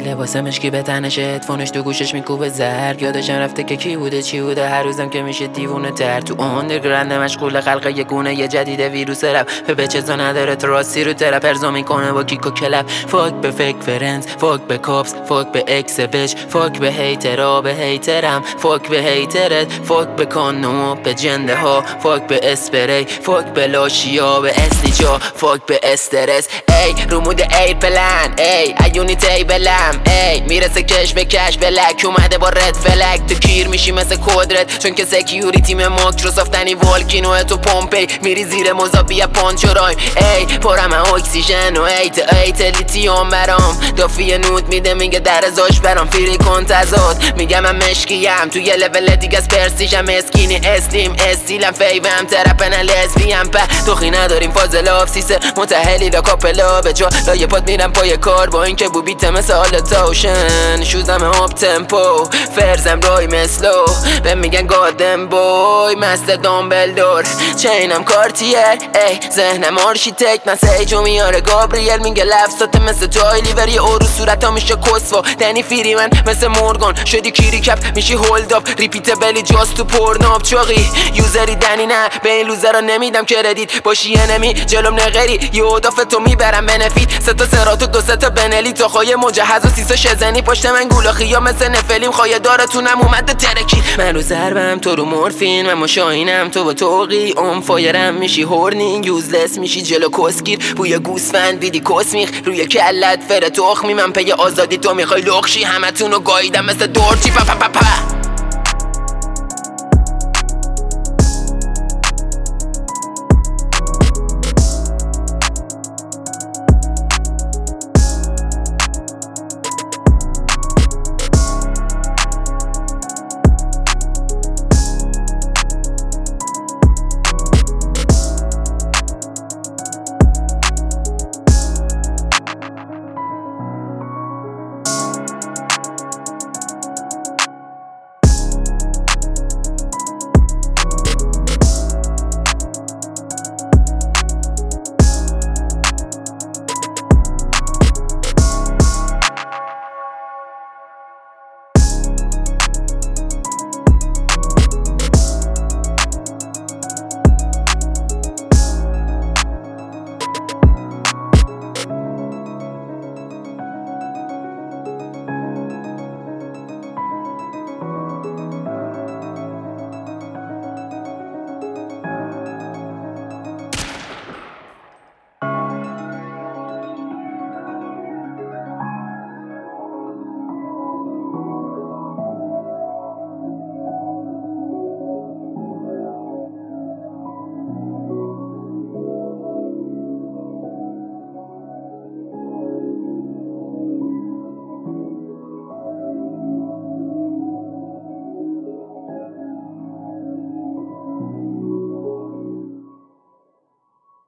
لباس مشکی به تنش، هدفونش تو گوشش میکوبه زرد. یادشم رفته که کی بوده چی بوده، هر روزم که میشه دیوونه تر. تو آندرگراند مشغول خلق یه گونه یه جدید ویروس رپ. به چیزا نداره تو راستی رو ترپ ارضا میکنه با کیک و کلپ. فاک به فیک فرنز، فاک به کاپس، فاک به اکس بچ، فاک به هیترا به هیترم، فاک به هیترت، فاک به کانوم به جنده ها، فاک به اسپری، فاک به لاشیا به اسنیچا، فاک به استرس. ای رومود ای پلن، ای ایونی تیبلم، ای میرسه کش به کش بلک اومده با رد فلک. تو کیر میشی مثل کودرت چون که سکیوریتی من ماکروسافتنی والکینو تو پومپی میری زیر مزابی پانچورایم. ای پرم اکسیژن و ایت لیتیوم برام دافی نود میده میگه در ازاش برام فیری کن تزاد. میگم من مشکیم تو یه لول دیگه از پرسیجم اسکینی استیم استیلم فیوم ترپن لسبیم په توخی نداریم فاز لافتیسه متحلی دا کاپلا به جا لایه پاد میرم پای کار با این که بوبیت مثل حال تاوشن شوزم آپ تمپو فرزم رای مثلو به میگن گادم بوی مست دامبلدور چینم کارتیه ای ذهنم آرشیتکت مثل جو میاره گابریل میگه لفظات مثل جای لیوری اورو صورتا میشه کسوا دنی فیری من مثل مورگان شدی کیری کپ میشی هولد اپ ریپیت بلی جاست تو پورناب چاقی یوزری دنی نه به این لوزرا نمیدم کردیت باشی انمی جلوم نغری یه اوداف تو میبرم بنفیت ستا سرات و دو ستا بنلی تا خواهی مجهز و سیسا شزنی پشت من گولاخی یا مثل نفلیم خواهی دارتونم اومده ترکی من رو ضربم تو رو مورفین من مشاینم تو با توقی اون فایرم میشی هورنینگ یوزلس میشی جلو کسگیر بوی گوسفند بیدی کسمیخ روی کلت فر تخمی من پی آزادی تو میخوای لخشی همتون رو گاییدم مثل دورچی پا پا پا پا